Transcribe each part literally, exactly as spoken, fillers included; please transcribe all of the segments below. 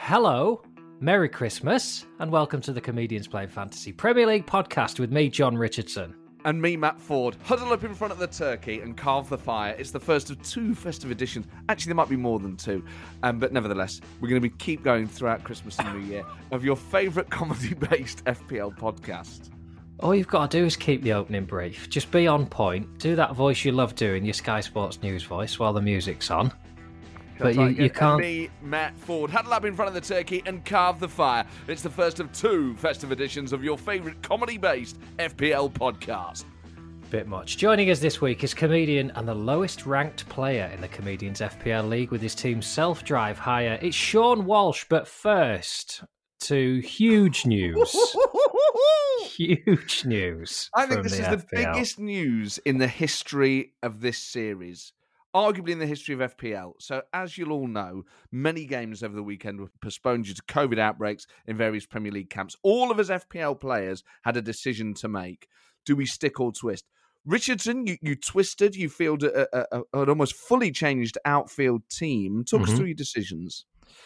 Hello, Merry Christmas, and welcome to the Comedians Playing Fantasy Premier League podcast with me, John Richardson. And me, Matt Ford. Huddle up in front of the turkey and carve the fire. It's the first of two festive editions. Actually, there might be more than two. Um, but nevertheless, we're going to be keep going throughout Christmas and New Year of your favourite comedy-based F P L podcast. All you've got to do is keep the opening brief. Just be on point. Do that voice you love doing, your Sky Sports News voice, while the music's on. But you, you can't... And me, Matt Ford, huddle up in front of the turkey and carve the fire. It's the first of two festive editions of your favourite comedy-based F P L podcast. Bit much. Joining us this week is comedian and the lowest-ranked player in the Comedians F P L League with his team's self-drive higher. It's Sean Walsh, but first to huge news. Huge news. I think this the is F P L. The biggest news in the history of this series. Arguably in the history of F P L. So, as you'll all know, many games over the weekend were postponed due to COVID outbreaks in various Premier League camps. All of us F P L players had a decision to make. Do we stick or twist? Richardson, you, you twisted. You fielded a, a, a, an almost fully changed outfield team. Talk mm-hmm. us through your decisions.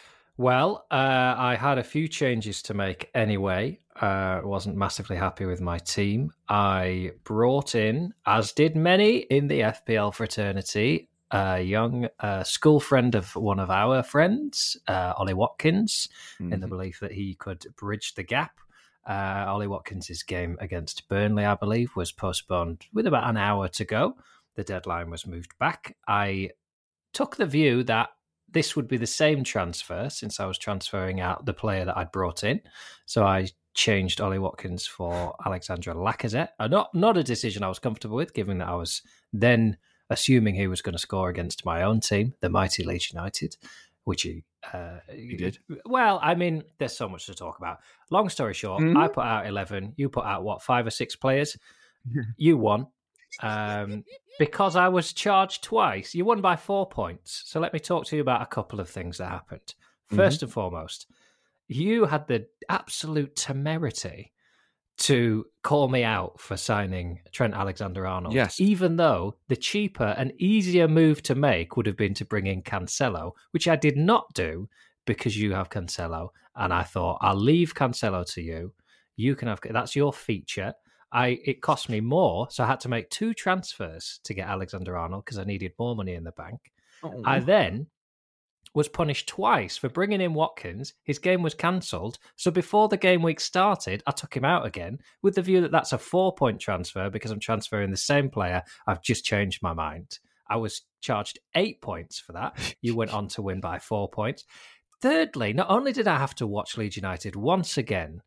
Well, uh, I had a few changes to make anyway. I uh, wasn't massively happy with my team. I brought in, as did many in the F P L fraternity, a young uh, school friend of one of our friends, uh, Ollie Watkins, mm-hmm. in the belief that he could bridge the gap. Uh, Ollie Watkins' game against Burnley, I believe, was postponed with about an hour to go. The deadline was moved back. I took the view that this would be the same transfer since I was transferring out the player that I'd brought in. So I changed Ollie Watkins for Alexandre Lacazette. Uh, not, not a decision I was comfortable with, given that I was then assuming he was going to score against my own team, the mighty Leeds United, which he, uh, he did. Well, I mean, there's so much to talk about. Long story short, mm-hmm. I put out eleven. You put out, what, five or six players? You won. Um, because I was charged twice. You won by four points. So let me talk to you about a couple of things that happened. First mm-hmm. and foremost, you had the absolute temerity to call me out for signing Trent Alexander-Arnold. Yes. Even though the cheaper and easier move to make would have been to bring in Cancelo, which I did not do because you have Cancelo. And I thought, I'll leave Cancelo to you. You can have, that's your feature. I It cost me more, so I had to make two transfers to get Alexander-Arnold because I needed more money in the bank. Oh. I then was punished twice for bringing in Watkins. His game was cancelled. So before the game week started, I took him out again with the view that that's a four-point transfer because I'm transferring the same player. I've just changed my mind. I was charged eight points for that. You went on to win by four points. Thirdly, not only did I have to watch Leeds United once again,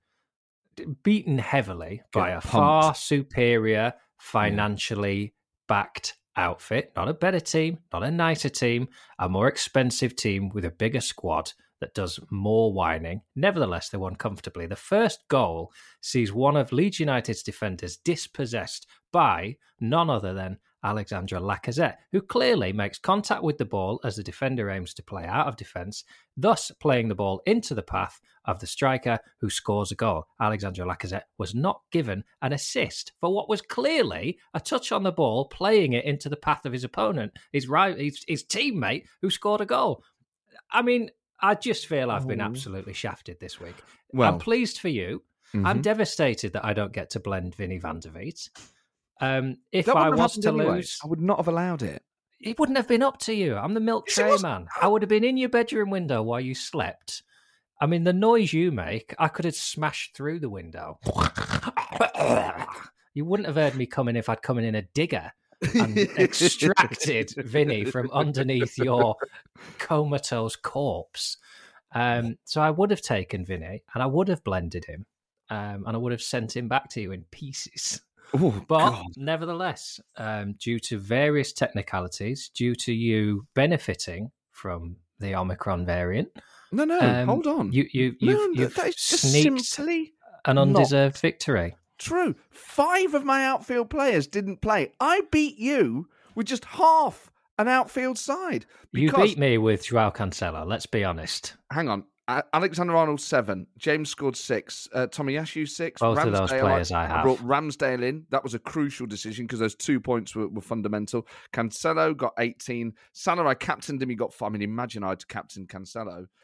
beaten heavily Get by a pumped. far superior, financially yeah. backed outfit, not a better team, not a nicer team, a more expensive team with a bigger squad that does more whining. Nevertheless, they won comfortably. The first goal sees one of Leeds United's defenders dispossessed by none other than Alexandre Lacazette, who clearly makes contact with the ball as the defender aims to play out of defence, thus playing the ball into the path of the striker who scores a goal. Alexandre Lacazette was not given an assist for what was clearly a touch on the ball, playing it into the path of his opponent, his, right, his, his teammate who scored a goal. I mean, I just feel I've been absolutely shafted this week. Well, I'm pleased for you. Mm-hmm. I'm devastated that I don't get to blend Vinny van der Veet. Um, if that I was to anyway. lose... I would not have allowed it. It wouldn't have been up to you. I'm the milk tray man. I would have been in your bedroom window while you slept. I mean, the noise you make, I could have smashed through the window. You wouldn't have heard me coming if I'd come in in a digger and extracted Vinny from underneath your comatose corpse. Um, so I would have taken Vinny and I would have blended him um, and I would have sent him back to you in pieces. Oh, but God. Nevertheless, um, due to various technicalities, due to you benefiting from the Omicron variant, no, no, um, hold on, you, you, no, you've, you've that is just sneaked simply an undeserved victory. True. Five of my outfield players didn't play. I beat you with just half an outfield side. You beat me with Joao Cancelo. Let's be honest. Hang on. Alexander-Arnold, seven. James scored six. Uh, Tomiyasu, six. Both Ramsdale, of those players I, I have. I brought Ramsdale in. That was a crucial decision because those two points were, were fundamental. Cancelo got eighteen. Salah, I captained him. He got five. I mean, imagine I'd captained Cancelo.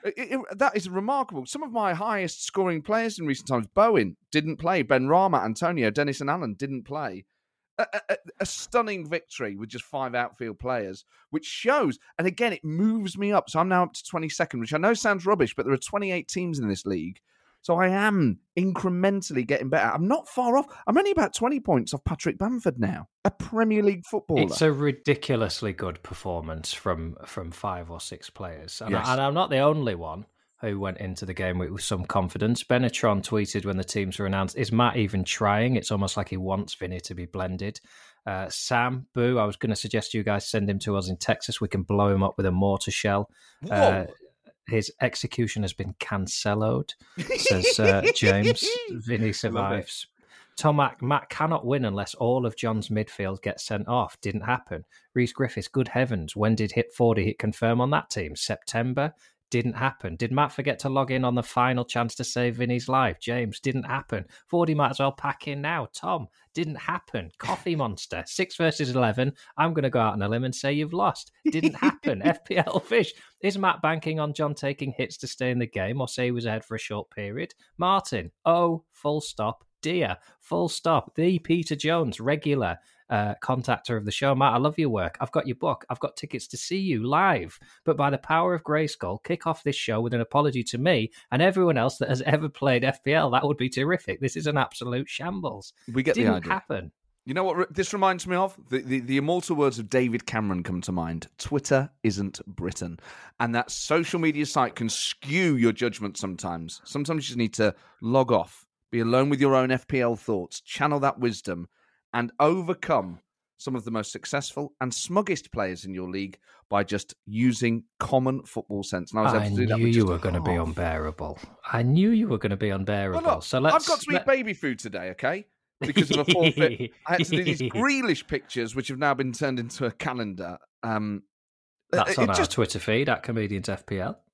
It, it, that is remarkable. Some of my highest scoring players in recent times, Bowen didn't play, Ben Rama, Antonio, Dennis and Allen didn't play. A, a, a stunning victory with just five outfield players, which shows, and again, it moves me up. So I'm now up to twenty-second, which I know sounds rubbish, but there are twenty-eight teams in this league. So I am incrementally getting better. I'm not far off. I'm only about twenty points off Patrick Bamford now, a Premier League footballer. It's a ridiculously good performance from, from five or six players. And, Yes. I, and I'm not the only one who went into the game with, with some confidence. Benetron tweeted when the teams were announced, is Matt even trying? It's almost like he wants Vinny to be blended. Uh, Sam, boo, I was going to suggest you guys send him to us in Texas. We can blow him up with a mortar shell. Uh, his execution has been cancelloed, says uh, James. Vinny survives. Tomac, Matt cannot win unless all of John's midfield gets sent off. Didn't happen. Reece Griffiths, good heavens. When did hit forty hit confirm on that team? September? Didn't happen. Did Matt forget to log in on the final chance to save Vinny's life? James, didn't happen. forty might as well pack in now. Tom, didn't happen. Coffee Monster, six versus eleven. I'm going to go out on a limb and say you've lost. Didn't happen. F P L Fish, is Matt banking on John taking hits to stay in the game or say he was ahead for a short period? Martin, oh, full stop. Dear, full stop. The Peter Jones, regular uh, contactor of the show. Matt, I love your work. I've got your book. I've got tickets to see you live. But by the power of Grayskull, kick off this show with an apology to me and everyone else that has ever played F P L. That would be terrific. This is an absolute shambles. We get Didn't the idea. happen. You know what this reminds me of? The, the the immortal words of David Cameron come to mind. Twitter isn't Britain. And that social media site can skew your judgment sometimes. Sometimes you just need to log off, be alone with your own F P L thoughts, channel that wisdom, and overcome some of the most successful and smuggest players in your league by just using common football sense. And I was able I to do that knew with you just were going to be half. unbearable. I knew you were going to be unbearable. Well, look, so let's, I've got to eat let- baby food today, okay? Because of a forfeit. I had to do these Grealish pictures, which have now been turned into a calendar. Um, That's it on our just, Twitter feed at Comedians F P L.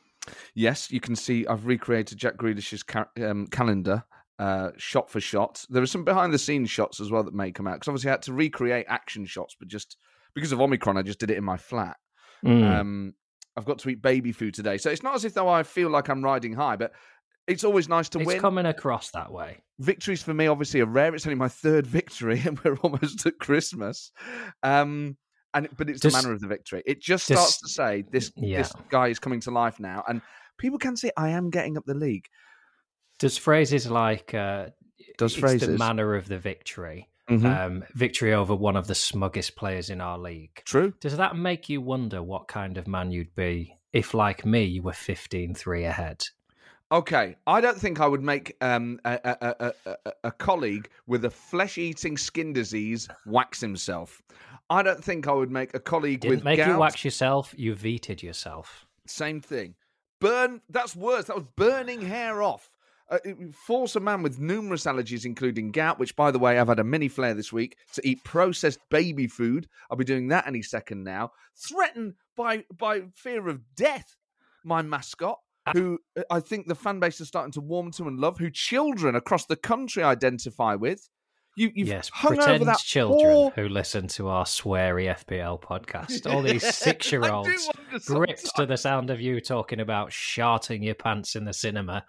Yes, you can see I've recreated Jack Grealish's ca- um, calendar, uh, shot for shot. There are some behind-the-scenes shots as well that may come out, because obviously I had to recreate action shots, but just because of Omicron, I just did it in my flat. Mm. Um, I've got to eat baby food today. So it's not as if though I feel like I'm riding high, but it's always nice to it's win. coming across that way. Victories for me, obviously, are rare. It's only my third victory, and we're almost at Christmas. Um, and but it's Does- the manner of the victory. It just does- starts to say this. Yeah. This guy is coming to life now, and people can see I am getting up the league. Does phrases like uh, Does it's phrases the manner of the victory, Mhm. um, victory over one of the smuggest players in our league? True. Does that make you wonder what kind of man you'd be if, like me, you were fifteen three ahead? Okay, I don't think I would make um, a, a, a, a, a colleague with a flesh-eating skin disease wax himself. I don't think I would make a colleague Didn't with make gout. you wax yourself, you vetoed yourself. Same thing. Burn. That's worse. That was burning hair off. Uh, it- force a man with numerous allergies, including gout, which, by the way, I've had a mini flare this week, to eat processed baby food. I'll be doing that any second now. Threatened by by fear of death, my mascot, who I think the fan base is starting to warm to and love, who children across the country identify with. You, you've Yes, hung over pretend that children poor... who listen to our sweary F P L podcast. All these six-year-olds I do wonder gripped to sometimes. the sound of you talking about sharting your pants in the cinema.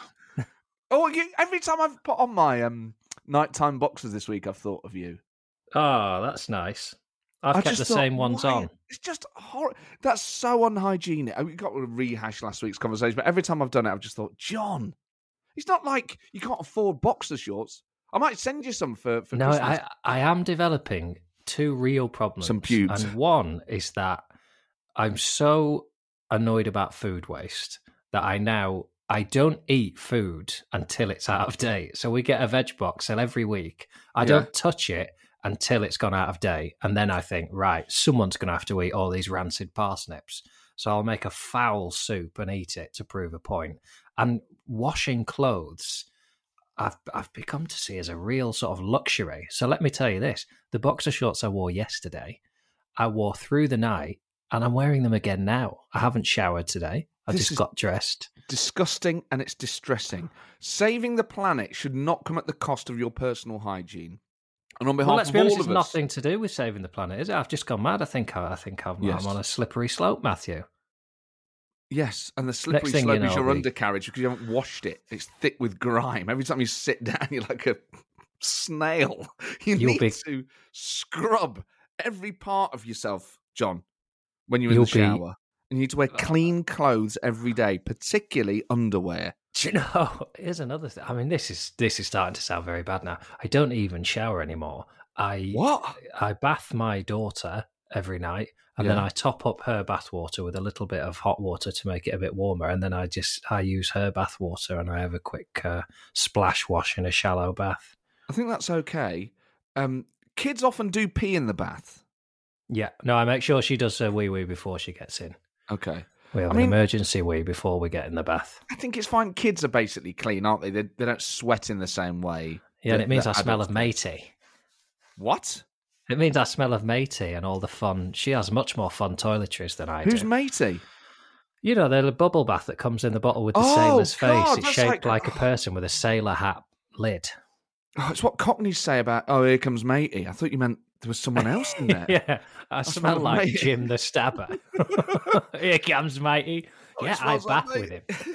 Oh, you, every time I've put on my um, nighttime boxers this week, I've thought of you. Oh, that's nice. I've I kept just the thought, same ones why- on. It's just horrible. That's so unhygienic. We got to rehash last week's conversation, but every time I've done it, I've just thought, John, it's not like you can't afford boxer shorts. I might send you some for, for No, Christmas. I, I am developing two real problems. Some pubes. And one is that I'm so annoyed about food waste that I now, I don't eat food until it's out of date. So we get a veg box and every week. I Yeah. don't touch it until it's gone out of date. And then I think, right, someone's going to have to eat all these rancid parsnips. So I'll make a foul soup and eat it to prove a point. And washing clothes, I've I've become to see as a real sort of luxury. So let me tell you this, the boxer shorts I wore yesterday, I wore through the night and I'm wearing them again now. I haven't showered today. I This just is- got dressed. Disgusting and it's distressing. Saving the planet should not come at the cost of your personal hygiene. And on behalf Well, let's of be honest, all it's of us, nothing to do with saving the planet, is it? I've just gone mad. I think I, I think I'm, Yes. I'm on a slippery slope, Matthew. Yes, and the slippery thing slope you is know, your the- undercarriage because you haven't washed it. It's thick with grime. Every time you sit down, you're like a snail. You You'll need be- to scrub every part of yourself, John, when you're in You'll the be- shower. And you need to wear clean clothes every day, particularly underwear. Do you know? Here's another thing. I mean, this is this is starting to sound very bad now. I don't even shower anymore. I What? I bath my daughter every night, and then Yeah. I top up her bath water with a little bit of hot water to make it a bit warmer, and then I just I use her bath water, and I have a quick uh, splash wash in a shallow bath. I think that's okay. Um, kids often do pee in the bath. Yeah, no, I make sure she does her wee wee before she gets in. Okay. We have I an mean- emergency wee before we get in the bath. I think it's fine. Kids are basically clean, aren't they? They, they don't sweat in the same way. Yeah, and that- it means I that smell adults of do. matey. What? It means I smell of matey and all the fun. She has much more fun toiletries than I Who's do. matey? You know, the bubble bath that comes in the bottle with the Oh, sailor's face. God, It's that's shaped like- like... a person with a sailor hat lid. Oh, it's what Cockneys say about, oh, here comes matey. I thought you meant there was someone else in there. Yeah, I smell smell like matey. Jim the Stabber. Here comes matey. Oh, it Yeah, I smells like bath with matey. him.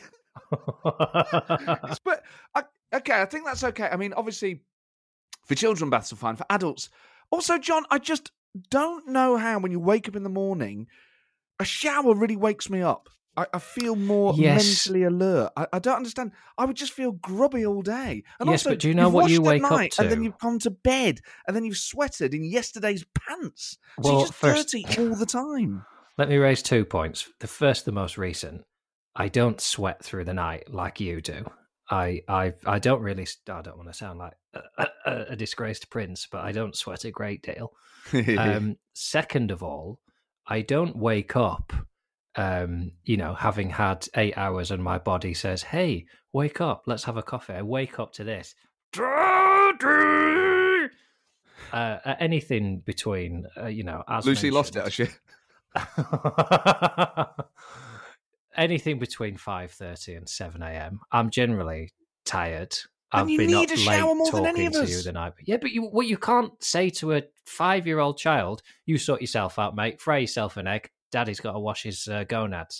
It's- but I, okay, I think that's okay. I mean, obviously, for children, baths are fine. For adults, also, John, I just don't know how when you wake up in the morning, a shower really wakes me up. I, I feel more Yes. mentally alert. I, I don't understand. I would just feel grubby all day. And Yes, also, but do you know you've what you washed at wake up night, and then to? you've gone to bed, and then you've sweated in yesterday's pants. So Well, you're just first- dirty all the time. Let me raise two points. The first, the most recent. I don't sweat through the night like you do. I I I don't really. I don't want to sound like a, a, a disgraced prince, but I don't sweat a great deal. Um, second of all, I don't wake up, um, you know, having had eight hours and my body says, "Hey, wake up, let's have a coffee." I wake up to this. Uh, anything between, uh, you know, as Lucy lost it, mentioned- has she? anything between five thirty and seven a.m. I'm generally tired. And I've you been need up a late shower more than talking any of to us. you the night. Yeah, but you, what you can't say to a five-year-old child, you sort yourself out, mate. Fry yourself an egg. Daddy's got to wash his uh, gonads.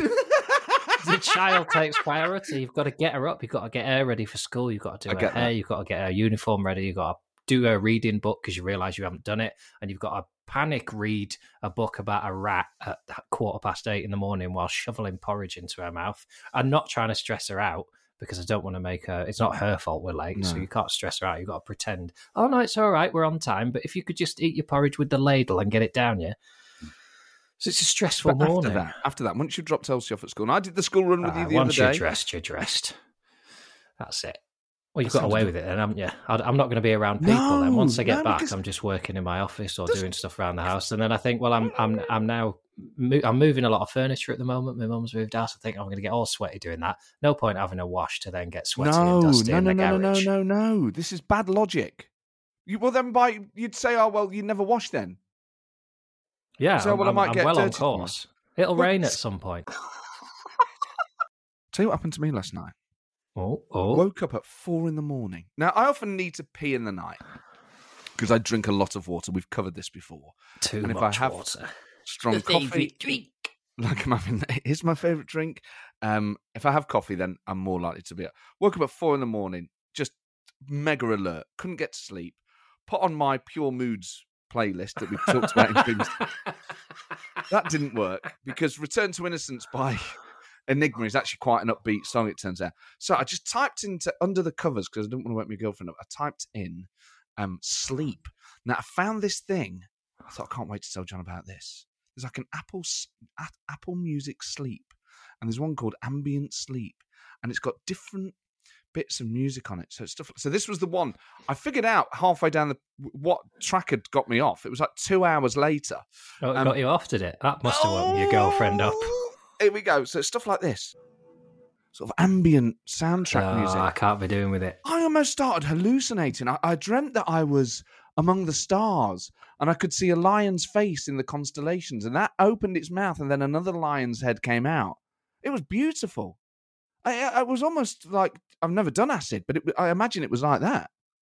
The child takes priority. You've got to get her up. You've got to get her ready for school. You've got to I do her get hair. that. You've got to get her uniform ready. You've got to do her reading book because you realise you haven't done it. And you've got to panic read a book about a rat at quarter past eight in the morning while shoveling porridge into her mouth. I'm not trying to stress her out because I don't want to make her... It's not her fault we're late, so No. you can't stress her out. You've got to pretend, oh, no, it's all right, we're on time. But if you could just eat your porridge with the ladle and get it down you. So it's a stressful But morning. after that, after that, once you dropped Elsie off at school, and I did the school run with you Ah, the once other you're day. dressed, you're dressed. That's it. Well, you've That got away sounds with it then, haven't you? I- I'm not going to be around people then. No, Once I get no, back, because- I'm just working in my office or Does- doing stuff around the house. And then I think, well, I'm I'm I'm now mo- I'm moving a lot of furniture at the moment. My mum's moved out. I think I'm going to get all sweaty doing that. No point having a wash to then get sweaty No, and dusty no, in no, the no, no, garage. no, no, no. This is bad logic. You well then by you'd say, oh well, you never wash then. Yeah, So, I'm, well, I I'm- might I'm get well on dirty tomorrow. course. It'll Well, rain at s- some point. Tell you what happened to me last night. Oh, oh. Woke up at four in the morning. Now I often need to pee in the night because I drink a lot of water. We've covered this before. Too and if I much have water. Strong The coffee, favourite drink. like I'm having, it's my favourite drink. Um, if I have coffee, then I'm more likely to be up. Woke up at four in the morning, just mega alert. Couldn't get to sleep. Put on my Pure Moods playlist that we talked about in things. That didn't work because Return to Innocence by Enigma is actually quite an upbeat song, it turns out. So I just typed into Under the Covers because I didn't want to wake my girlfriend up. I typed in um, sleep. Now I found this thing. I thought I can't wait to tell John about this. There's like an Apple s- a- Apple Music Sleep, and there's one called Ambient Sleep, and it's got different bits of music on it. So it's stuff. So this was the one I figured out halfway down the what track had got me off. It was like two hours later. Oh, it Um, got you off, did it? That must have woken your girlfriend up. Here we go. So it's stuff like this, sort of ambient soundtrack Oh, music. I can't be doing with it. I almost started hallucinating. I, I dreamt that I was among the stars and I could see a lion's face in the constellations, and that opened its mouth and then another lion's head came out. It was beautiful. I, I it was almost like I've never done acid, but it, I imagine it was like that.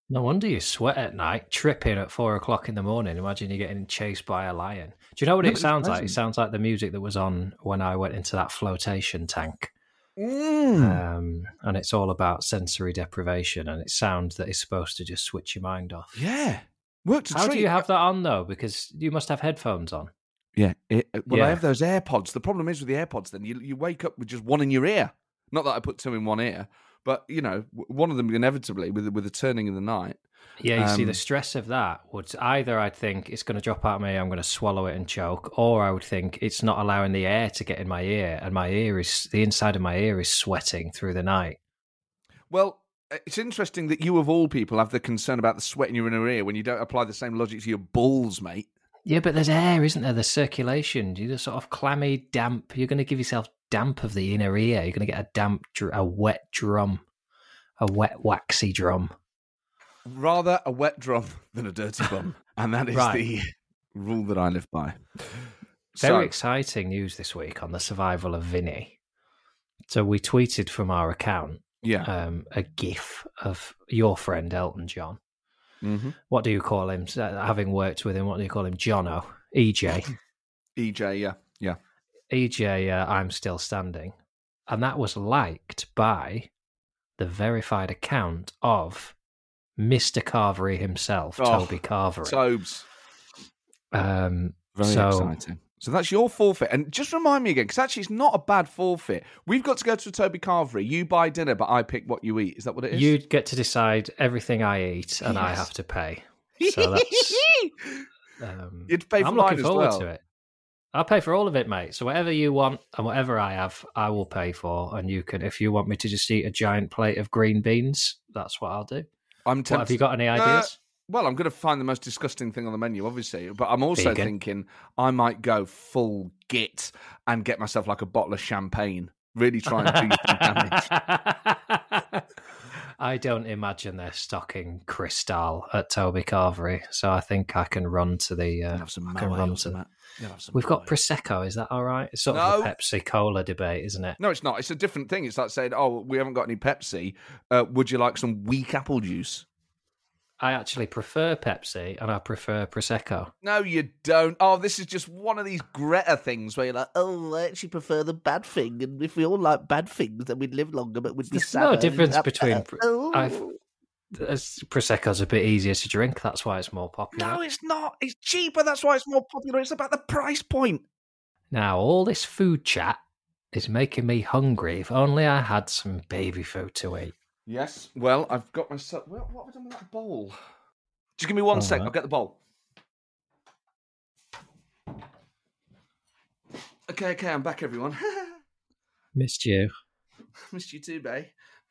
No wonder you sweat at night, tripping at four o'clock in the morning. Imagine you're getting chased by a lion. Do you know what No, it but it's sounds like? It pleasant. sounds like the music that was on when I went into that flotation tank. Mm. Um, and it's all about sensory deprivation, and it's sound that is supposed to just switch your mind off. Yeah. Worked a How treat. do you have that on, though? Because you must have headphones on. Yeah. It, well, I Yeah. have those AirPods. The problem is with the AirPods, then you you wake up with just one in your ear. Not that I put two in one ear, but you know, w- one of them inevitably with the- with the turning in the night. Yeah, you see, Um, the stress of that would either I'd think it's going to drop out of me, I'm going to swallow it and choke, or I would think it's not allowing the air to get in my ear, and my ear is, the inside of my ear is sweating through the night. Well, it's interesting that you, of all people, have the concern about the sweat in your inner ear when you don't apply the same logic to your balls, mate. Yeah, but there's air, isn't there? There's circulation. You're sort of clammy, damp. You're going to give yourself damp of the inner ear. You're going to get a damp, dr- a wet drum, a wet, waxy drum. Rather a wet drum than a dirty bum. And that is Right. the rule that I live by. Very So, exciting news this week on the survival of Vinny. So we tweeted from our account yeah. um, a GIF of your friend Elton John. Mm-hmm. What do you call him? Uh, Having worked with him, what do you call him? Jono, E J, E J, yeah. Yeah. E J. Uh, I'm still standing, and that was liked by the verified account of Mister Carvery himself, Oh, Toby Carvery. Tobes. Um, Very so, exciting. So that's your forfeit. And just remind me again, because actually it's not a bad forfeit. We've got to go to a Toby Carvery. You buy dinner, but I pick what you eat. Is that what it is? You get to decide everything I eat, and I Yes. have to pay. So that's. Um, You'd pay for I'm mine looking as forward well. to it. I'll pay for all of it, mate. So whatever you want and whatever I have, I will pay for. And you can, if you want me to just eat a giant plate of green beans, that's what I'll do. I'm What, tempted. have you got any Uh, ideas? Well, I'm going to find the most disgusting thing on the menu, obviously. But I'm also Vegan. thinking I might go full git and get myself like a bottle of champagne. Really try and do some damage. I don't imagine they're stocking Cristal at Toby Carvery, so I think I can run to the. Uh, You'll have some I can Moët run or to. something. You'll have some We've got Moët. Prosecco. Is that all right? It's sort of No. a Pepsi Cola debate, isn't it? No, it's not. It's a different thing. It's like saying, oh, we haven't got any Pepsi. Uh, would you like some weak apple juice? I actually prefer Pepsi, and I prefer Prosecco. No, you don't. Oh, this is just one of these Greta things where you're like, oh, I actually prefer the bad thing. And if we all like bad things, then we'd live longer, but we'd be There's sadder. no difference and- between. Oh. I've, as Prosecco's a bit easier to drink. That's why it's more popular. No, it's not. It's cheaper. That's why it's more popular. It's about the price point. Now, all this food chat is making me hungry. If only I had some baby food to eat. Yes. Well, I've got myself. Well, what have I done with that bowl? Just give me one All sec. right. I'll get the bowl. Okay, okay. I'm back, everyone. Missed you. Missed you too, babe.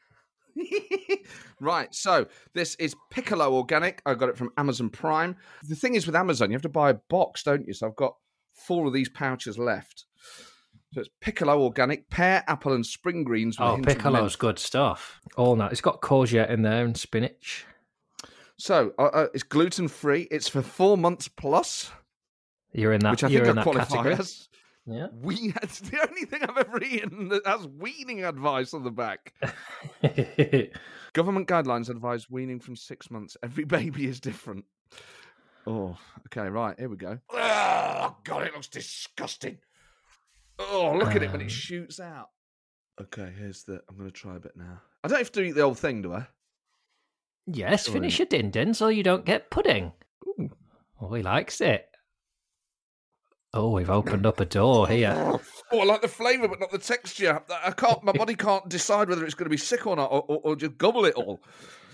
Right, so this is Piccolo Organic. I got it from Amazon Prime. The thing is with Amazon, you have to buy a box, don't you? So I've got four of these pouches left. So it's Piccolo Organic, pear, apple, and spring greens. With a Oh, hint of Piccolo's mint. good stuff. All night. It's got courgette in there and spinach. So uh, uh, it's gluten free. It's for four months plus, You're in that. which I you're think in I that qualify category. as. Yeah. We, it's the only thing I've ever eaten that has weaning advice on the back. Government guidelines advise weaning from six months. Every baby is different. Oh, okay, right. Here we go. Oh, God, it looks disgusting. Oh, look at it when Um, it shoots out. Okay, here's the... I'm going to try a bit now. I don't have to eat the whole thing, do I? Yes, Sorry. finish your din din so you don't get pudding. Ooh. Oh, he likes it. Oh, we've opened up a door here. Oh, I like the flavour, but not the texture. I can't. My body can't decide whether it's going to be sick or not, or, or, or just gobble it all.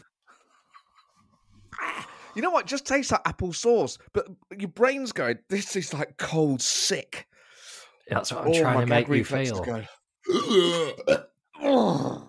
You know what? It just tastes like apple sauce, but your brain's going, this is like cold sick. That's what I'm Oh, trying my to make gag you reflexes feel. go.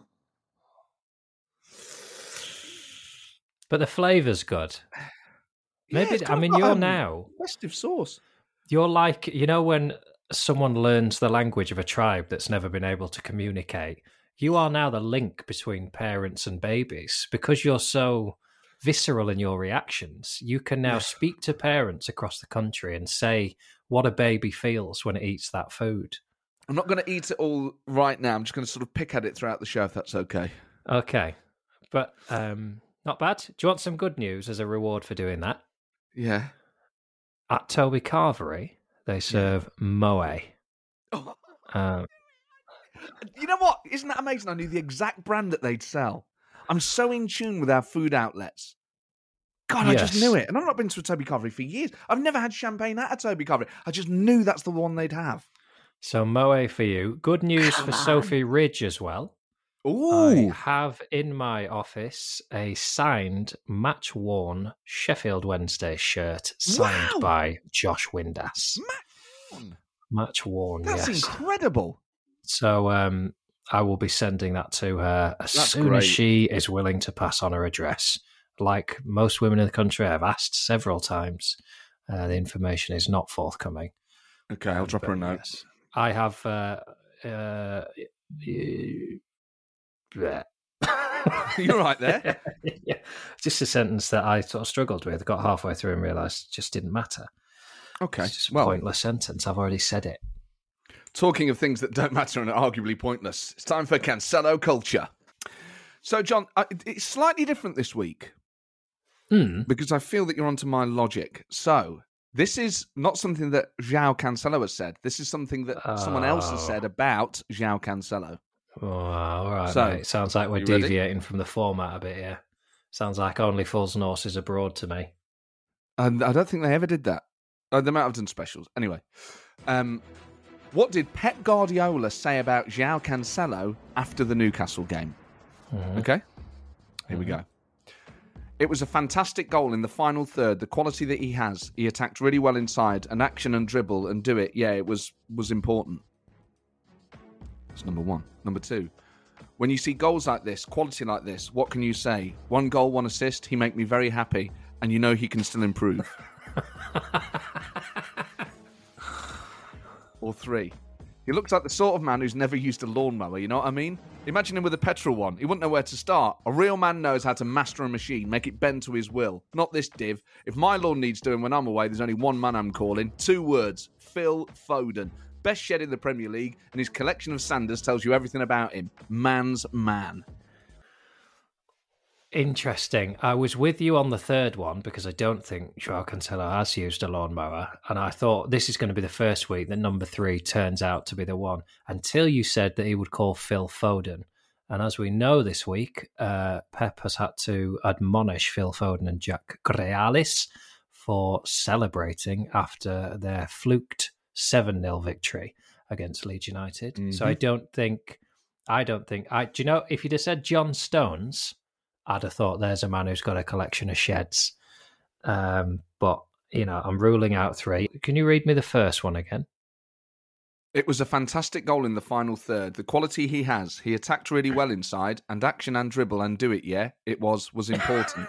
But the flavour's good. Yeah, Maybe it's I kind of mean got, you're um, now festive sauce. you're like you know when someone learns the language of a tribe that's never been able to communicate. You are now the link between parents and babies because you're so visceral in your reactions. You can now Yeah. speak to parents across the country and say what a baby feels when it eats that food. I'm not going to eat it all right now. I'm just going to sort of pick at it throughout the show, if that's okay. Okay, but um, Not bad. Do you want some good news as a reward for doing that? Yeah. At Toby Carvery, they serve yeah. Moe. Oh. Um, you know what? Isn't that amazing? I knew the exact brand that they'd sell. I'm so in tune with our food outlets. God, yes. I just knew it. And I've not been to a Toby Carvery for years. I've never had champagne at a Toby Carvery. I just knew that's the one they'd have. So Moe for you. Good news Come for on. Sophie Ridge as well. Ooh. I have in my office a signed, match-worn Sheffield Wednesday shirt signed wow. by Josh Windass. Match-worn? Match-worn, That's yes. incredible. So um, I will be sending that to her as That's soon great. as she is willing to pass on her address. Like most women in the country, I've asked several times. Uh, the information is not forthcoming. Okay, I'll drop but, her a note. Yes, I have... Uh, uh, You're right there. Yeah, just a sentence that I sort of struggled with, got halfway through and realised it just didn't matter. Okay, it's just a well, pointless sentence. I've already said it. Talking of things that don't matter and are arguably pointless, it's time for Cancelo culture. So, John, it's slightly different this week mm. because I feel that you're onto my logic. So, this is not something that João Cancelo has said. This is something that oh. someone else has said about João Cancelo. Oh, all right, so, mate. Sounds like we're deviating ready? from the format a bit here. Sounds like only fools and horses abroad to me. And I don't think they ever did that. Oh, they might have done specials. Anyway, um, what did Pep Guardiola say about João Cancelo after the Newcastle game? Mm-hmm. Okay, here mm-hmm. we go. It was a fantastic goal in the final third. The quality that he has, he attacked really well inside, and action and dribble and do it. Yeah, it was was important. That's number one. Number two, when you see goals like this, quality like this, what can you say? One goal, one assist, he make me very happy, and you know he can still improve. Or three, he looks like the sort of man who's never used a lawnmower, you know what I mean? Imagine him with a petrol one. He wouldn't know where to start. A real man knows how to master a machine, make it bend to his will. Not this div. If my lawn needs doing when I'm away, there's only one man I'm calling. Two words, Phil Foden. Best shed in the Premier League, and his collection of Sanders tells you everything about him. Man's man. Interesting. I was with you on the third one because I don't think João Cancelo has used a lawnmower, and I thought this is going to be the first week that number three turns out to be the one, until you said that he would call Phil Foden. And as we know this week, uh, Pep has had to admonish Phil Foden and Jack Grealish for celebrating after their fluked seven nil victory against Leeds United. Mm-hmm. So I don't think, I don't think, I, do you know, if you'd have said John Stones, I'd have thought there's a man who's got a collection of sheds. Um, but, you know, I'm ruling out three. Can you read me the first one again? It was a fantastic goal in the final third. The quality he has, he attacked really well inside, and action and dribble and do it, yeah, it was, was important.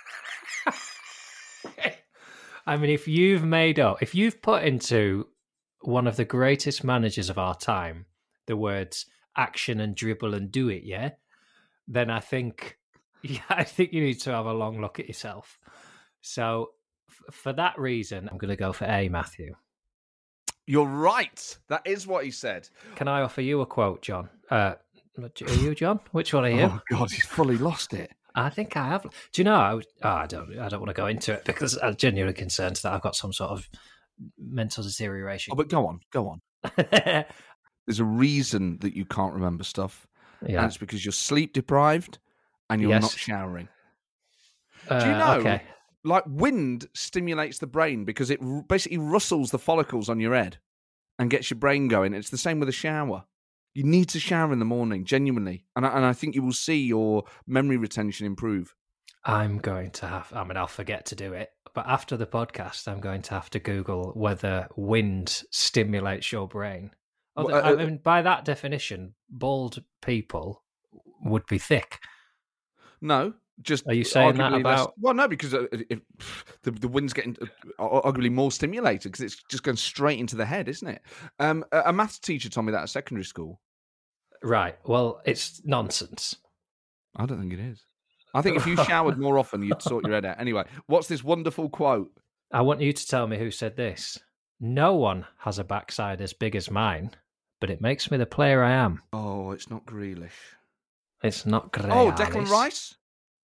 I mean, if you've made up, if you've put into one of the greatest managers of our time the words action and dribble and do it, yeah, then I think, yeah, I think you need to have a long look at yourself. So f- for that reason, I'm going to go for A, Matthew. You're right. That is what he said. Can I offer you a quote, John? Uh, are you, John? Which one are you? Oh God, he's fully lost it. I think I have. Do you know? I, would, oh, I don't. I don't want to go into it because I'm genuinely concerned that I've got some sort of mental deterioration. Oh, but go on, go on. There's a reason that you can't remember stuff, yeah. and it's because you're sleep deprived and you're yes. not showering. Uh, Do you know? Okay. Like wind stimulates the brain because it r- basically rustles the follicles on your head and gets your brain going. It's the same with a shower. You need to shower in the morning, genuinely. And I, and I think you will see your memory retention improve. I'm going to have, I mean, I'll forget to do it. But after the podcast, I'm going to have to Google whether wind stimulates your brain. Other, well, uh, I mean, by that definition, bald people would be thick. No. Just are you saying that about? Less, well, no, because uh, if, the the wind's getting uh, arguably more stimulated because it's just going straight into the head, isn't it? Um, a, a maths teacher told me that at secondary school. Right. Well, it's nonsense. I don't think it is. I think if you showered more often, you'd sort your head out. Anyway, what's this wonderful quote? I want you to tell me who said this. No one has a backside as big as mine, but it makes me the player I am. Oh, it's not Grealish. It's not Grealish. Oh, Declan Rice.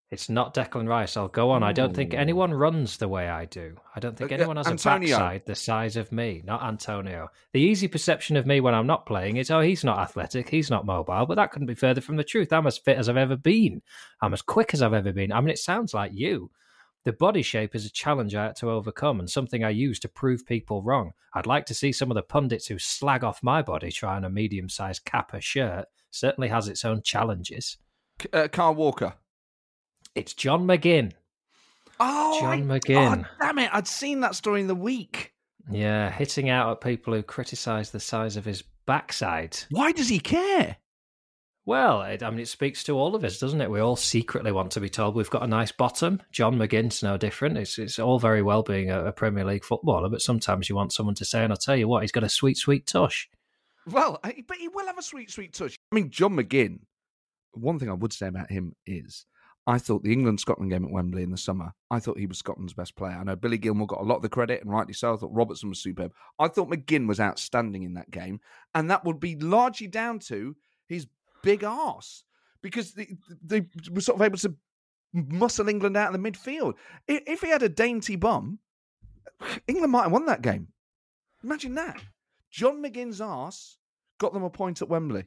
It's not Declan Rice. I'll go on. I don't think Ooh. anyone runs the way I do. I don't think Uh, anyone has Antonio. a backside the size of me, not Antonio. The easy perception of me when I'm not playing is, oh, he's not athletic, he's not mobile, but that couldn't be further from the truth. I'm as fit as I've ever been. I'm as quick as I've ever been. I mean, it sounds like you. The body shape is a challenge I had to overcome and something I use to prove people wrong. I'd like to see some of the pundits who slag off my body trying a medium-sized Kappa shirt. Certainly has its own challenges. Uh, Carl Walker. It's John McGinn. Oh, John I, McGinn. Oh, damn it. I'd seen that story in the week. Yeah, hitting out at people who criticise the size of his backside. Why does he care? Well, it, I mean, it speaks to all of us, doesn't it? We all secretly want to be told we've got a nice bottom. John McGinn's no different. It's it's all very well being a, a Premier League footballer, but sometimes you want someone to say, and I'll tell you what, he's got a sweet, sweet tush. Well, I, but he will have a sweet, sweet touch. I mean, John McGinn, one thing I would say about him is I thought the England-Scotland game at Wembley in the summer, I thought he was Scotland's best player. I know Billy Gilmour got a lot of the credit, and rightly so. I thought Robertson was superb. I thought McGinn was outstanding in that game, and that would be largely down to his big arse, because they, they were sort of able to muscle England out of the midfield. If he had a dainty bum, England might have won that game. Imagine that. John McGinn's arse got them a point at Wembley.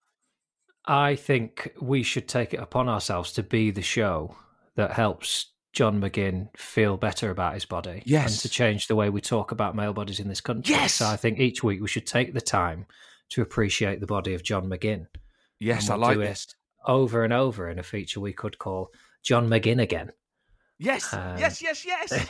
I think we should take it upon ourselves to be the show that helps John McGinn feel better about his body. Yes. And to change the way we talk about male bodies in this country. Yes. So I think each week we should take the time to appreciate the body of John McGinn. Yes, we'll I like do this. It over and over in a feature we could call John McGinn again. Yes, Um, yes, yes, yes.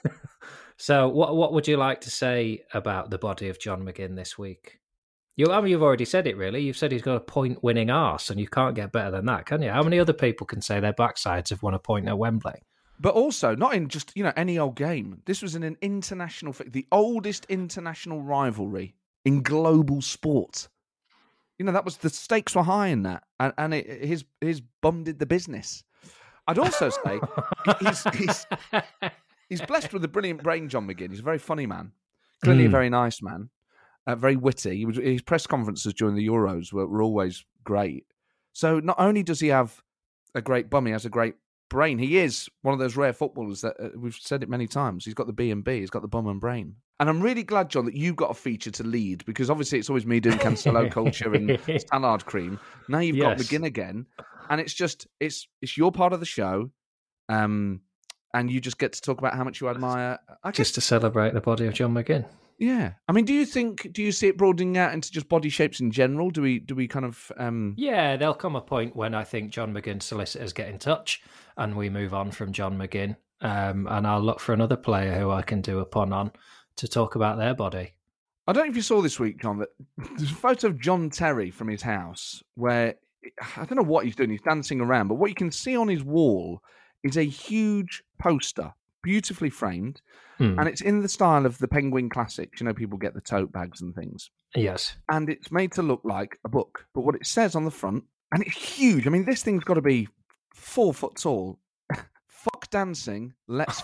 So what what would you like to say about the body of John McGinn this week? You, I mean, you've already said it, really. You've said he's got a point-winning arse, and you can't get better than that, can you? How many other people can say their backsides have won a point at Wembley? But also, not in just, you know, any old game. This was in an international, the oldest international rivalry in global sport. You know, that was, the stakes were high in that, and, and it, his his bum did the business. I'd also say he's, he's he's blessed with a brilliant brain, John McGinn. He's a very funny man, clearly Mm. a very nice man. Uh, very witty. He was, his press conferences during the Euros were, were always great. So not only does he have a great bum, he has a great brain. He is one of those rare footballers that, uh, we've said it many times, he's got the B and B, he's got the bum and brain. And I'm really glad, John, that you got a feature to lead, because obviously it's always me doing Cancelo culture and salad cream. Now you've got Yes. McGinn again, and it's just, it's it's your part of the show, um, and you just get to talk about how much you admire. I guess, Just to celebrate the body of John McGinn. yeah. I mean, do you think, do you see it broadening out into just body shapes in general? Do we, do we kind of... Um... Yeah, there'll come a point when I think John McGinn's solicitors get in touch and we move on from John McGinn, um, and I'll look for another player who I can do a pun on to talk about their body. I don't know if you saw this week, John, that there's a photo of John Terry from his house where, I don't know what he's doing, he's dancing around, but what you can see on his wall is a huge poster, beautifully framed, Hmm. and it's in the style of the Penguin Classics. You know, people get the tote bags and things. Yes. And it's made to look like a book. But what it says on the front, and it's huge. I mean, this thing's got to be four foot tall. Fuck dancing, let's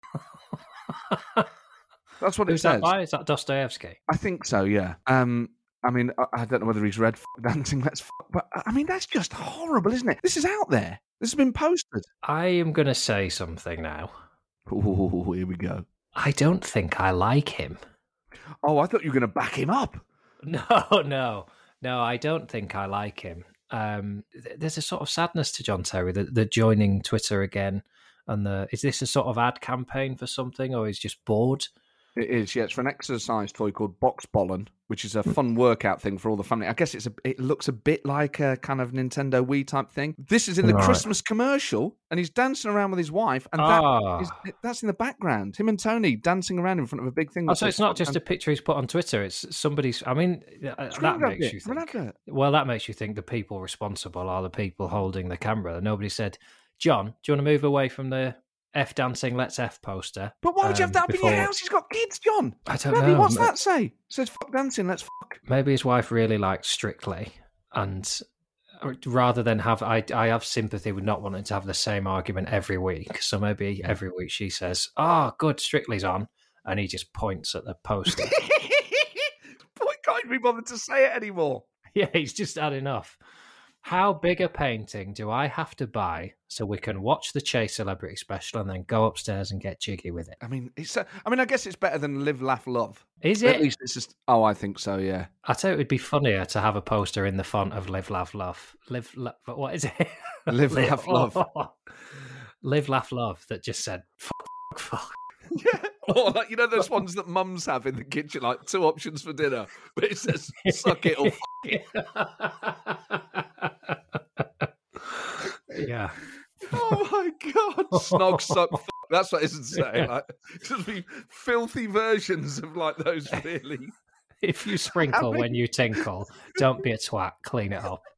fuck. That's what it Who's says. that by? Is that Dostoevsky? I think so, yeah. Um, I mean, I, I don't know whether he's read Fuck Dancing, Let's Fuck, but I mean, that's just horrible, isn't it? This is out there. This has been posted. I am going to say something now. Oh, here we go. I don't think I like him. Oh, I thought you were going to back him up. No, no, no, I don't think I like him. Um, th- there's a sort of sadness to John Terry, the, the joining Twitter again. And the is this a sort of ad campaign for something, or he's just bored? It is, yeah. It's for an exercise toy called Box Bollen, which is a fun workout thing for all the family. I guess it's a, it looks a bit like a kind of Nintendo Wii type thing. This is in the Right. Christmas commercial, and he's dancing around with his wife, and Ah. that is, that's in the background. Him and Tony dancing around in front of a big thing. Oh, that so says it's not Fuck just a Dancing. picture he's put on Twitter. It's somebody's. I mean, uh, Screen that grabbed makes it you from an think. advert. Well, that makes you think the people responsible are the people holding the camera. Nobody said, "John, do you want to move away from the F dancing, let's F poster?" But why would you have um, that up in before- your house? He's got kids, John. I don't Bloody, know. what's Ma- that say? It says Fuck Dancing, let's fuck. Maybe his wife really liked Strictly, and rather than have, I, I have sympathy with not wanting to have the same argument every week. So maybe every week she says, "Oh, good, Strictly's on," and he just points at the poster. Boy, can't even be bothered to say it anymore. Yeah, he's just had enough. How big a painting do I have to buy so we can watch the Chase Celebrity Special and then go upstairs and get jiggy with it? I mean, it's. A, I mean, I guess it's better than Live, Laugh, Love. Is At it? least it's just. Oh, I think so. Yeah. I tell you, it would be funnier to have a poster in the font of Live, Laugh, Love. Live, la- what is it? Live, Laugh, Love. Live, Laugh, Love. That just said fuck, fuck, fuck. Yeah. Or like, you know those ones that mums have in the kitchen, like two options for dinner, but it says suck it or fuck it. Yeah. Oh my god. Snog, suck, fuck. That's what it isn't saying. Like, just be filthy versions of like those really. If you sprinkle Happy. when you tinkle, don't be a twat. Clean it up.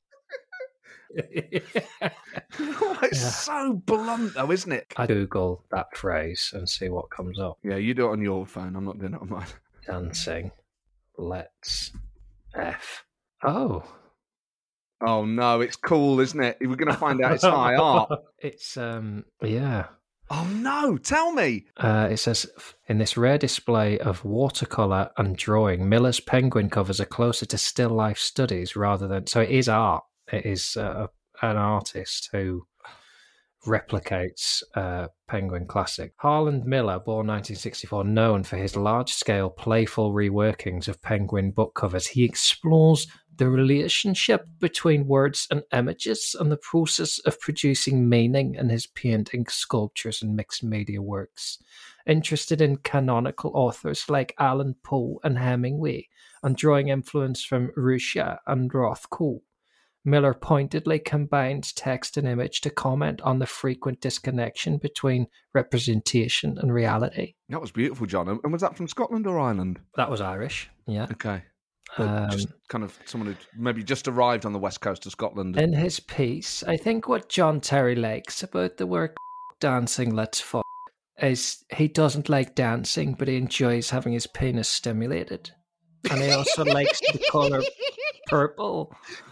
Oh, it's Yeah. so blunt though, isn't it? I Google that phrase and see what comes up. Yeah, you do it on your phone. I'm not doing it on mine. Dancing. Let's F. Oh. Oh no, it's cool, isn't it? We're going to find out it's high art. It's, um, yeah. Oh no, tell me. Uh, it says, in this rare display of watercolour and drawing, Miller's penguin covers are closer to still life studies rather than... So it is art. It is uh, an artist who replicates uh, Penguin Classic. Harland Miller, born nineteen sixty-four, known for his large-scale, playful reworkings of Penguin book covers. He explores the relationship between words and images and the process of producing meaning in his painting, sculptures, and mixed media works. Interested in canonical authors like Allan Poe and Hemingway, and drawing influence from Russia and Rothko, Miller pointedly combines text and image to comment on the frequent disconnection between representation and reality. That was beautiful, John. And was that from Scotland or Ireland? That was Irish, yeah. Okay. But Um, just kind of someone who maybe just arrived on the west coast of Scotland. in his piece, I think what John Terry likes about the work Dancing Let's Fuck is he doesn't like dancing, but he enjoys having his penis stimulated. And he also likes the colour purple.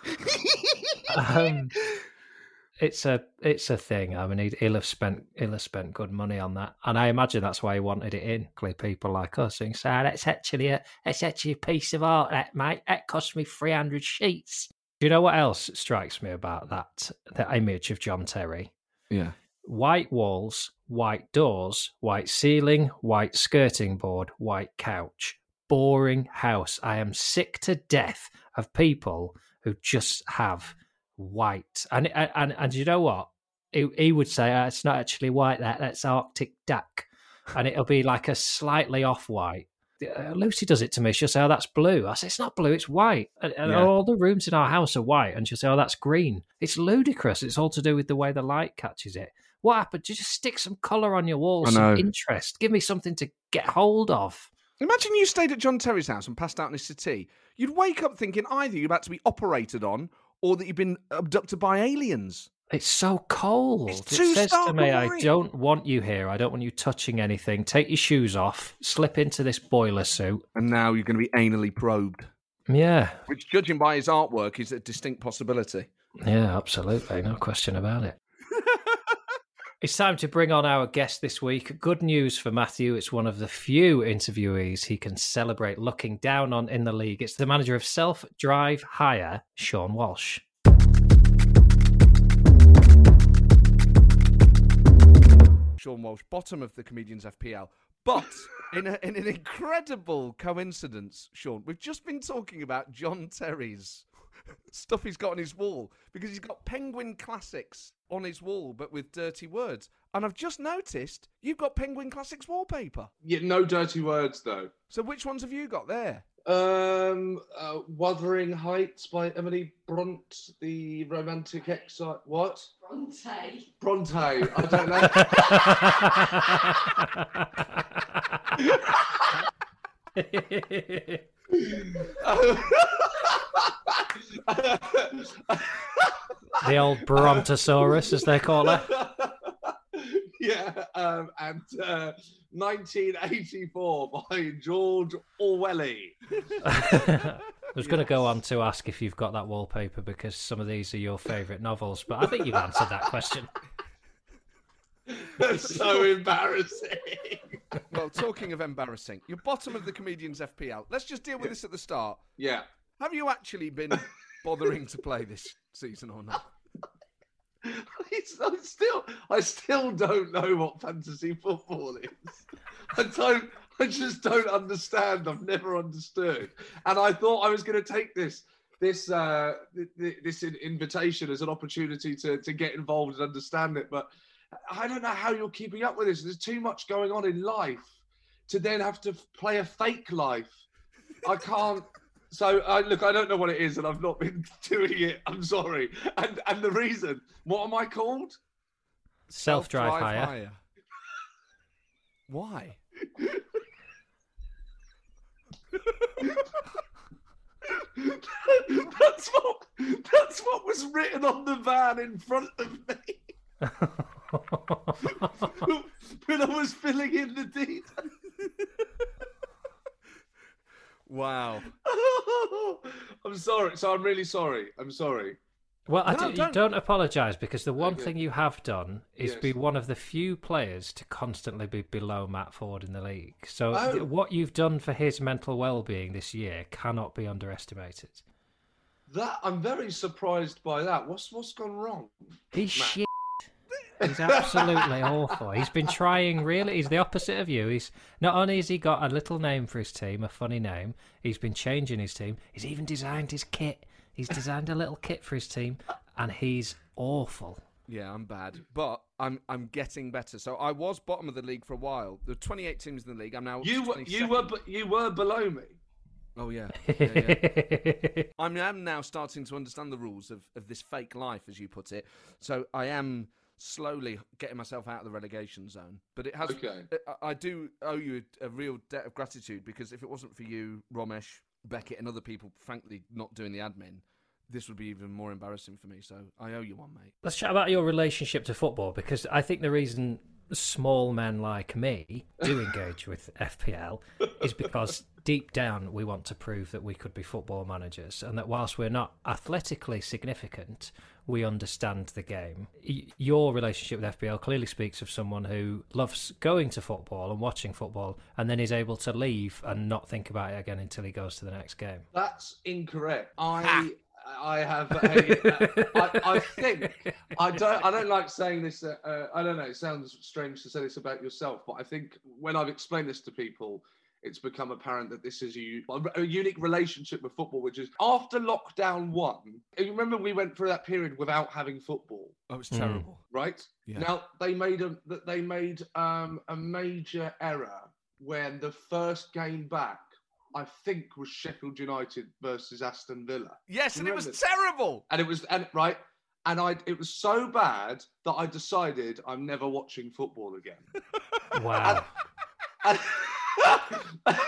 Um, it's a it's a thing. I mean, he'd, he'll have spent he'll have spent good money on that, and I imagine that's why he wanted it in. Clearly, people like us saying, "So that's actually a that's actually a piece of art, that mate. That cost me three hundred sheets." Do you know what else strikes me about that that image of John Terry? Yeah. White walls, white doors, white ceiling, white skirting board, white couch. Boring house. I am sick to death of people who just have white. And and and you know what? He, he would say, oh, it's not actually white, that that's Arctic duck. And it'll be like a slightly off white. Uh, Lucy does it to me. She'll say, oh, that's blue. I say, it's not blue, it's white. And, and Yeah. all the rooms in our house are white. And she'll say, oh, that's green. It's ludicrous. It's all to do with the way the light catches it. What happened? Just stick some colour on your walls, I some know. interest. Give me something to get hold of. Imagine you stayed at John Terry's house and passed out in his settee. You'd wake up thinking either you're about to be operated on or that you've been abducted by aliens. It's so cold. It's It too says stark to me, and I white. don't want you here. I don't want you touching anything. Take your shoes off. Slip into this boiler suit. And now you're going to be anally probed, Yeah. which, judging by his artwork, is a distinct possibility. Yeah, absolutely. No question about it. It's time to bring on our guest this week. Good news for Matthew. It's one of the few interviewees he can celebrate looking down on in the league. It's the manager of Self Drive Hire, Sean Walsh. Sean Walsh, bottom of the Comedians F P L. But in, a, in an incredible coincidence, Sean, we've just been talking about John Terry's stuff he's got on his wall because he's got Penguin Classics on his wall, but with dirty words. And I've just noticed you've got Penguin Classics wallpaper. Yeah, no dirty words though. So which ones have you got there? Um, uh, Wuthering Heights by Emily Bront, the romantic exile. What? Bronte. Bronte. I don't know. The old Brontosaurus, as they call her. Yeah, um, and uh, nineteen eighty-four by George Orwell. I was going to go on to ask if you've got that wallpaper because some of these are your favourite novels, but I think you've answered that question. That's so embarrassing. Well, talking of embarrassing, you're bottom of the Comedians F P L. Let's just deal with this at the start. Yeah. Have you actually been bothering to play this season or not? It's, I still, I still don't know what fantasy football is. I don't, I just don't understand. I've never understood, and I thought I was going to take this, this, uh, this invitation as an opportunity to to get involved and understand it. But I don't know how you're keeping up with this. There's too much going on in life to then have to play a fake life. I can't. So, I, look, I don't know what it is, and I've not been doing it. I'm sorry. And and the reason, what am I called? Self-drive, Self-drive hire. hire. Why? that's what that's what was written on the van in front of me when I was filling in the details. Wow. I'm sorry. So I'm really sorry. I'm sorry. Well, I No, do, you don't- don't apologise, because the one Okay. thing you have done is Yes. be one of the few players to constantly be below Matt Ford in the league. So Oh. th- what you've done for his mental well-being this year cannot be underestimated. That I'm very surprised by that. What's what's gone wrong? He's Matt. shit. He's absolutely awful. He's been trying really. He's the opposite of you. He's not only has he got a little name for his team, a funny name. He's been changing his team. He's even designed his kit. He's designed a little kit for his team, and he's awful. Yeah, I'm bad, but I'm I'm getting better. So I was bottom of the league for a while. There were twenty-eight teams in the league. I'm now You were you were bu- you were below me. Oh yeah. yeah, yeah. I am now starting to understand the rules of, of this fake life, as you put it. So I am slowly getting myself out of the relegation zone. But it has. Okay. I, I do owe you a, a real debt of gratitude, because if it wasn't for you, Romesh, Beckett, and other people, frankly, not doing the admin, this would be even more embarrassing for me. So I owe you one, mate. Let's chat about your relationship to football, because I think the reason small men like me do engage with F P L is because deep down we want to prove that we could be football managers, and that whilst we're not athletically significant, we understand the game. Y- Your relationship with F P L clearly speaks of someone who loves going to football and watching football, and then is able to leave and not think about it again until he goes to the next game. That's incorrect. I I have a, I, I think I don't I don't like saying this. Uh, uh, I don't know. It sounds strange to say this about yourself, but I think when I've explained this to people, it's become apparent that this is a, a unique relationship with football, which is after lockdown one. You remember we went through that period without having football, Oh, it's Mm. terrible. right? Yeah. Now they made a that they made um, a major error when the first game back, I think, was Sheffield United versus Aston Villa. Yes, and it was Remember- terrible. And it was and right, and I it was so bad that I decided I'm never watching football again. Wow. and, and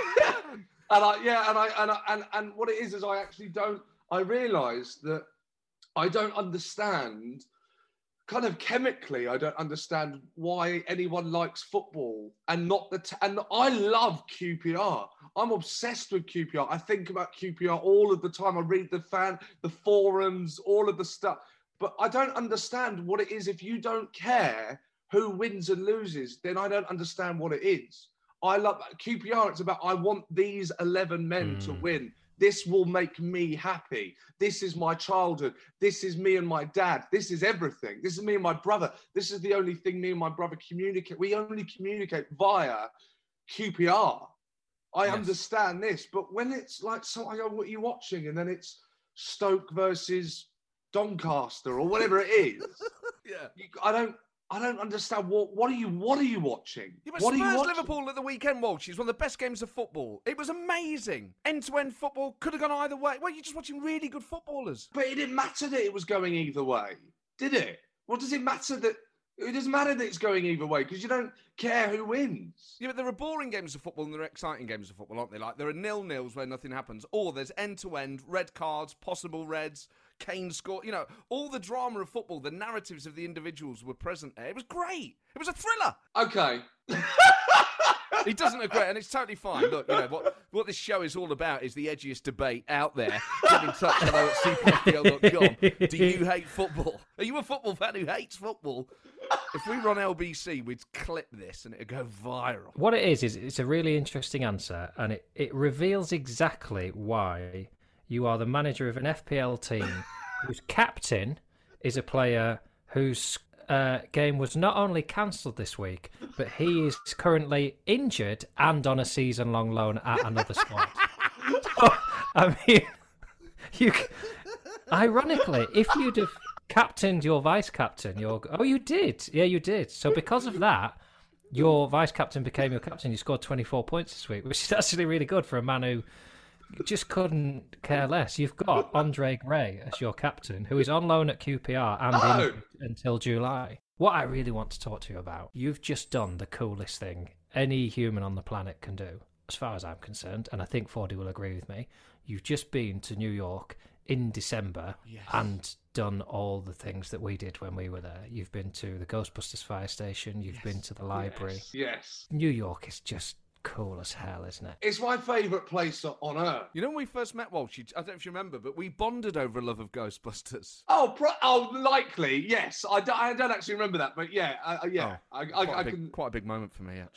I yeah, and I and I, and and what it is is I actually don't. I realise that I don't understand. Kind of chemically, I don't understand why anyone likes football and not the. T- and I love Q P R. I'm obsessed with Q P R. I think about Q P R all of the time. I read the fan, the forums, all of the stuff. But I don't understand what it is. If you don't care who wins and loses, then I don't understand what it is. I love Q P R. It's about I want these eleven men Mm. to win. This will make me happy. This is my childhood. This is me and my dad. This is everything. This is me and my brother. This is the only thing me and my brother communicate. We only communicate via Q P R. I Yes. understand this, but when it's like, so I go, what are you watching? And then it's Stoke versus Doncaster or whatever it is. Yeah. You, I don't. I don't understand what. What are you? What are you watching? Yeah, but what are you Spurs watching? Liverpool at the weekend, Walsh, is one of the best games of football. It was amazing. End-to-end football could have gone either way. Well, you're just watching really good footballers. But it didn't matter that it was going either way, did it? What does it matter that it doesn't matter that it's going either way because you don't care who wins. Yeah, but there are boring games of football and there are exciting games of football, aren't they? Like there are nil-nils where nothing happens, or there's end-to-end, red cards, possible reds, Kane score. You know, all the drama of football, the narratives of the individuals were present there. It was great. It was a thriller. Okay. He doesn't agree, and it's totally fine. Look, you know, what, what this show is all about is the edgiest debate out there. Get in touch, hello at c p f p l dot com. Do you hate football? Are you a football fan who hates football? If we were on L B C, we'd clip this and it'd go viral. What it is, is it's a really interesting answer, and it, it reveals exactly why You are the manager of an F P L team whose captain is a player whose uh, game was not only cancelled this week, but he is currently injured and on a season-long loan at another squad. So, I mean, you. Ironically, if you'd have captained your vice-captain, your oh, you did, yeah, you did. So because of that, your vice-captain became your captain. You scored twenty-four points this week, which is actually really good for a man who just couldn't care less. You've got Andre Gray as your captain, who is on loan at Q P R and Oh. in until July. What I really want to talk to you about, you've just done the coolest thing any human on the planet can do, as far as I'm concerned, and I think Fordy will agree with me. You've just been to New York in December Yes. and done all the things that we did when we were there. You've been to the Ghostbusters fire station, you've Yes. been to the library. Yes, yes. New York is just cool as hell, isn't it? It's my favourite place on earth. You know when we first met, Walsh, you- I don't know if you remember, but we bonded over a love of Ghostbusters. Oh, pro- oh, likely, yes. I don't, I don't actually remember that, but yeah, I, I- yeah, I, I, Quite, I a big, can. quite a big moment for me,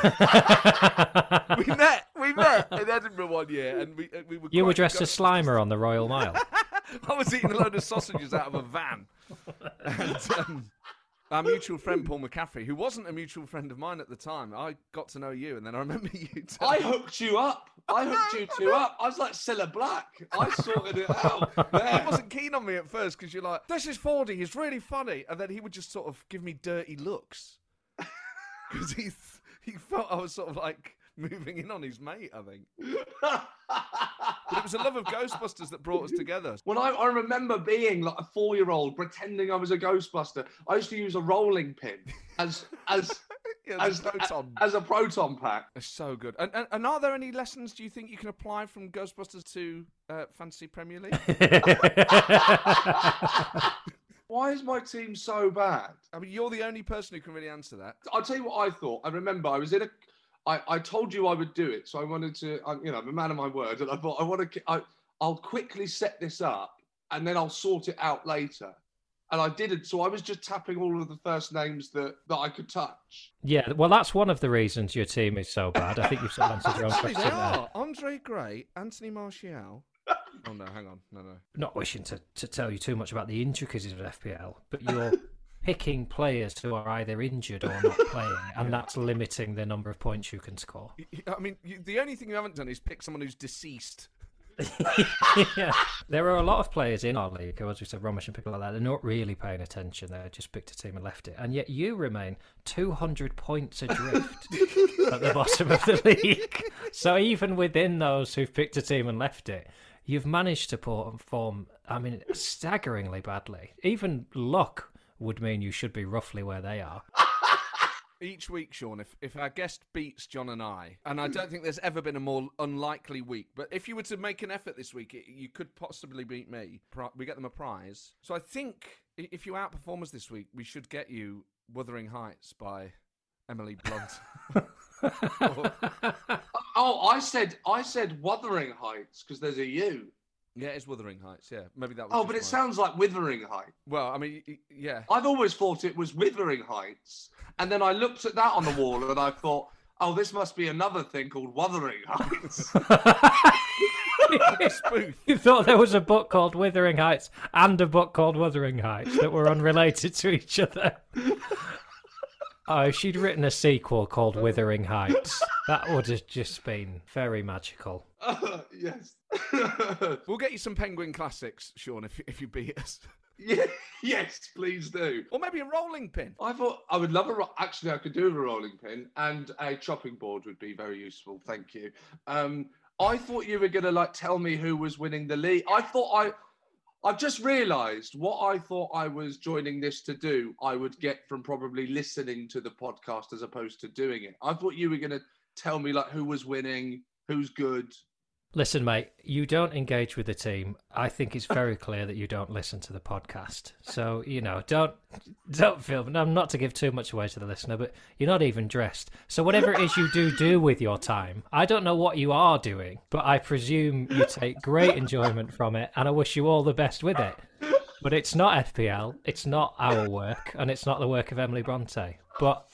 actually. we met, we met in Edinburgh one year, and we uh, we were. You were quite dressed as Ghostbusters. Slimer on the Royal Mile. I was eating a load of sausages out of a van. And um, our mutual friend, Paul McCaffrey, who wasn't a mutual friend of mine at the time, I got to know you, and then I remember you I telling hooked you up. I hooked you two up. I was like Cilla Black. I sorted it out. He Yeah. wasn't keen on me at first because you're like, this is Fordy, he's really funny. And then he would just sort of give me dirty looks. Because he, th- he felt I was sort of like moving in on his mate, I think. But it was a love of Ghostbusters that brought us together. When I, I remember being like a four-year-old pretending I was a Ghostbuster, I used to use a rolling pin as as Yeah, as, the proton. as a proton pack. It's so good. And, and, and are there any lessons, do you think, you can apply from Ghostbusters to uh, Fantasy Premier League? Why is my team so bad? I mean, you're the only person who can really answer that. I'll tell you what I thought. I remember I was in a. I, I told you I would do it, so I wanted to. I, you know, I'm a man of my word, and I thought I want to. I, I'll quickly set this up, and then I'll sort it out later. And I didn't, so I was just tapping all of the first names that, that I could touch. Yeah, well, that's one of the reasons your team is so bad. I think you've sort of answered your own Actually, question they there. are. Andre Gray, Anthony Martial. Oh, no, hang on. No, no. Not wishing to, to tell you too much about the intricacies of F P L, but you're picking players who are either injured or not playing, and that's limiting the number of points you can score. I mean, you, the only thing you haven't done is pick someone who's deceased. Yeah. There are a lot of players in our league who, as we said, Romish and people like that, they're not really paying attention. They just picked a team and left it. And yet you remain two hundred points adrift at the bottom of the league. So even within those who've picked a team and left it, you've managed to perform, I mean, staggeringly badly. Even luck would mean you should be roughly where they are. Each week, Sean, if, if our guest beats John and I, and I don't think there's ever been a more unlikely week, but if you were to make an effort this week, it, you could possibly beat me. Pri- We get them a prize. So I think i- if you outperform us this week, we should get you Wuthering Heights by Emily Blunt. Or- Oh, I said I said Wuthering Heights because there's a U. yeah, it's Wuthering Heights, yeah. Maybe that was Oh, just but it mine. sounds like Withering Heights. Well, I mean, y- y- yeah. I've always thought it was Withering Heights. And then I looked at that on the wall and I thought, oh, this must be another thing called Wuthering Heights. Spoof. You thought there was a book called Withering Heights and a book called Wuthering Heights that were unrelated to each other. Oh, if she'd written a sequel called Withering Heights, that would have just been very magical. Uh, yes. We'll get you some Penguin Classics, Sean, if, if you beat us. Yeah, yes, please do. Or maybe a rolling pin. I thought I would love a. ro- Actually, I could do a rolling pin, and a chopping board would be very useful. Thank you. Um, I thought you were gonna like tell me who was winning the league. I thought I. I've just realised what I thought I was joining this to do. I would get from probably listening to the podcast as opposed to doing it. I thought you were gonna tell me like who was winning, who's good. Listen, mate, you don't engage with the team. I think it's very clear that you don't listen to the podcast. So, you know, don't don't feel... I'm not to give too much away to the listener, but you're not even dressed. So whatever it is you do do with your time, I don't know what you are doing, but I presume you take great enjoyment from it, and I wish you all the best with it. But it's not F P L, it's not our work, and it's not the work of Emily Bronte. But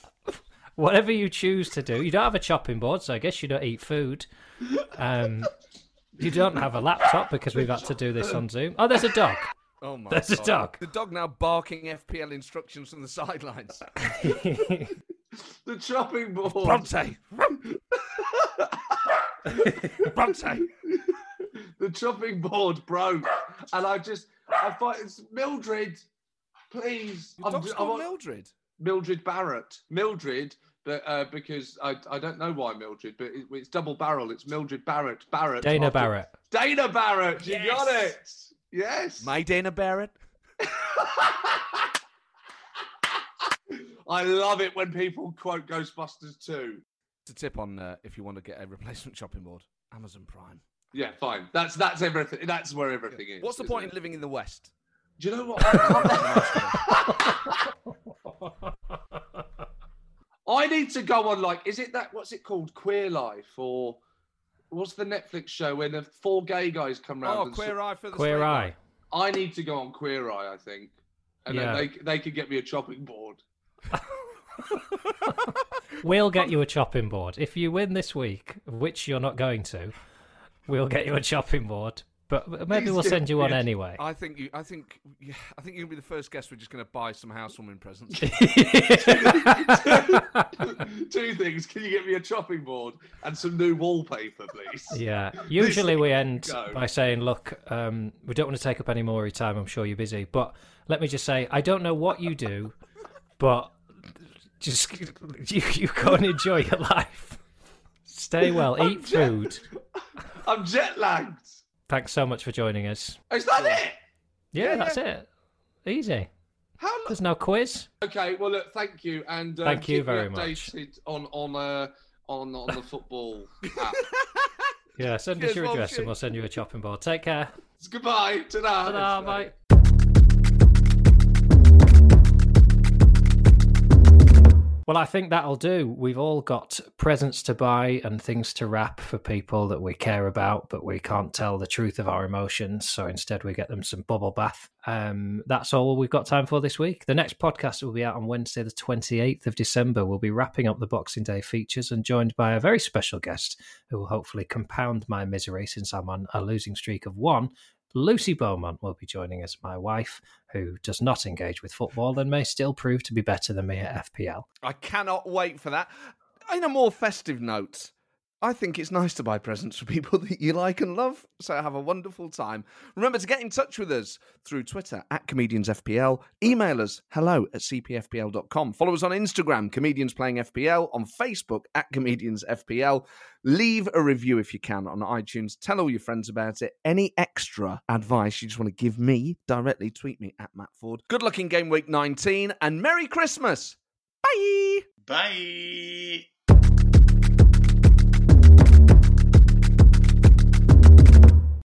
whatever you choose to do, you don't have a chopping board, so I guess you don't eat food. Um... You don't have a laptop because we've had to do this on Zoom. Oh, there's a dog. Oh my There's God. a dog. The dog now barking F P L instructions from the sidelines. The chopping board. Bronte. Bronte. The chopping board broke, and I just, I thought it's Mildred. Please, Your dog's I'm, called I'm, Mildred. Mildred Barrett. Mildred, but uh, because I, I don't know why Mildred, but it, it's double barrel. It's Mildred Barrett. Barrett. Dana after- Barrett. Dana Barrett. You Yes. got it. Yes. My Dana Barrett. I love it when people quote Ghostbusters two. It's a tip on uh, if you want to get a replacement chopping board. Amazon Prime. Yeah, fine. That's that's everything. That's where everything is. What's the isn't point it? in living in the West? Do you know what? I need to go on, like, is it that, what's it called? Queer Life? Or what's the Netflix show where the four gay guys come round? Oh, and Queer so- Eye for the Queer straight Eye. guy. I need to go on Queer Eye, I think. And Yeah. then they, they could get me a chopping board. We'll get you a chopping board. If you win this week, which you're not going to, we'll get you a chopping board. But maybe Please we'll give send you me one a- anyway. I think you. I think. Yeah, I think you're gonna be the first guest. We're just gonna buy some housewarming presents. Two things. Can you get me a chopping board and some new wallpaper, please? Yeah. Usually we end Go. by saying, look, um, we don't want to take up any more of your time. I'm sure you're busy. But let me just say, I don't know what you do, but just you, you go and enjoy your life. Stay well, eat jet- food. I'm jet lagged. Thanks so much for joining us. Is that it? Yeah, Yeah, that's it. Easy. How long? There's no quiz. Okay, well, look, thank you, and uh, Thank you keep me very much. updated on on uh, on on the football app. Yeah, send us Cheers, your Bob, address cheers. and we'll send you a chopping board. Take care. Goodbye. Ta-da. Ta-da, bye. Well, I think that'll do. We've all got presents to buy and things to wrap for people that we care about, but we can't tell the truth of our emotions. So instead, we get them some bubble bath. Um, that's all we've got time for this week. The next podcast will be out on Wednesday, the twenty-eighth of December. We'll be wrapping up the Boxing Day features and joined by a very special guest who will hopefully compound my misery since I'm on a losing streak of one. Lucy Beaumont will be joining us, my wife, who does not engage with football and may still prove to be better than me at F P L. I cannot wait for that. In a more festive note, I think it's nice to buy presents for people that you like and love. So have a wonderful time. Remember to get in touch with us through Twitter at ComediansFPL. Email us hello at c p f p l dot com. Follow us on Instagram, Comedians Playing F P L. On Facebook at ComediansFPL. Leave a review if you can on iTunes. Tell all your friends about it. Any extra advice you just want to give me directly, tweet me at Matt Ford. Good luck in game week nineteen and Merry Christmas. Bye. Bye.